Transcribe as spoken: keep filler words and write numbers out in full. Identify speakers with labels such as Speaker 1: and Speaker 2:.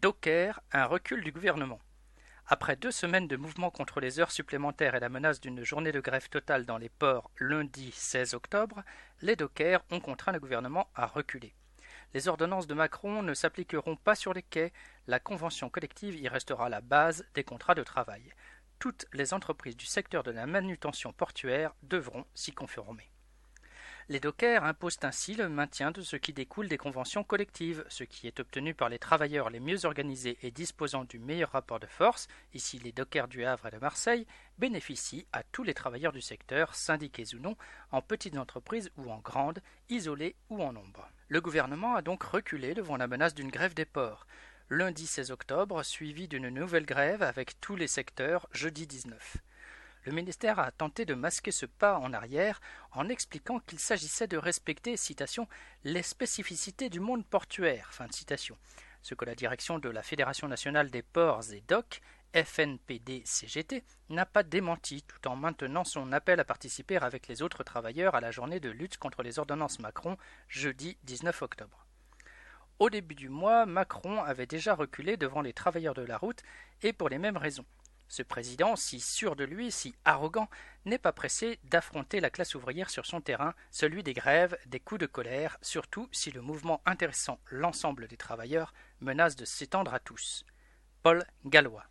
Speaker 1: Docker, un recul du gouvernement. Après deux semaines de mouvements contre les heures supplémentaires et la menace d'une journée de grève totale dans les ports lundi seize octobre, les dockers ont contraint le gouvernement à reculer. Les ordonnances de Macron ne s'appliqueront pas sur les quais, la convention collective y restera la base des contrats de travail. Toutes les entreprises du secteur de la manutention portuaire devront s'y conformer. Les dockers imposent ainsi le maintien de ce qui découle des conventions collectives, ce qui est obtenu par les travailleurs les mieux organisés et disposant du meilleur rapport de force, ici les dockers du Havre et de Marseille, bénéficient à tous les travailleurs du secteur, syndiqués ou non, en petites entreprises ou en grandes, isolées ou en nombre. Le gouvernement a donc reculé devant la menace d'une grève des ports. Lundi seize octobre, suivi d'une nouvelle grève avec tous les secteurs jeudi dix-neuf. Le ministère a tenté de masquer ce pas en arrière en expliquant qu'il s'agissait de respecter, citation, « les spécificités du monde portuaire », fin de citation, ce que la direction de la Fédération nationale des ports et docks, F N P D C G T, n'a pas démenti tout en maintenant son appel à participer avec les autres travailleurs à la journée de lutte contre les ordonnances Macron, jeudi dix-neuf octobre. Au début du mois, Macron avait déjà reculé devant les travailleurs de la route et pour les mêmes raisons. Ce président, si sûr de lui, si arrogant, n'est pas pressé d'affronter la classe ouvrière sur son terrain, celui des grèves, des coups de colère, surtout si le mouvement intéressant l'ensemble des travailleurs menace de s'étendre à tous. Paul Gallois.